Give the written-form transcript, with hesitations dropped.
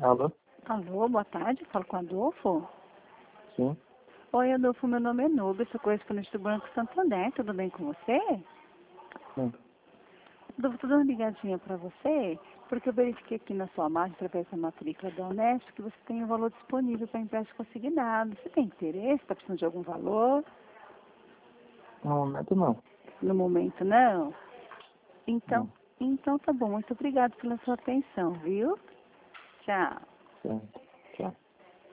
Alô? Alô, boa tarde, falo com Adolfo. Sim. Oi, Adolfo, meu nome é Nubia, sou correspondente do Banco Santander, tudo bem com você? Sim. Adolfo, tô dando uma ligadinha pra você, porque eu verifiquei aqui na sua margem, através da matrícula da Unesp, que você tem um valor disponível para empréstimo consignado. Você tem interesse? Está precisando de algum valor? No momento não. No momento, não? Então, Não. então tá bom, muito obrigada pela sua atenção, viu? Tchau. Sim. Tchau.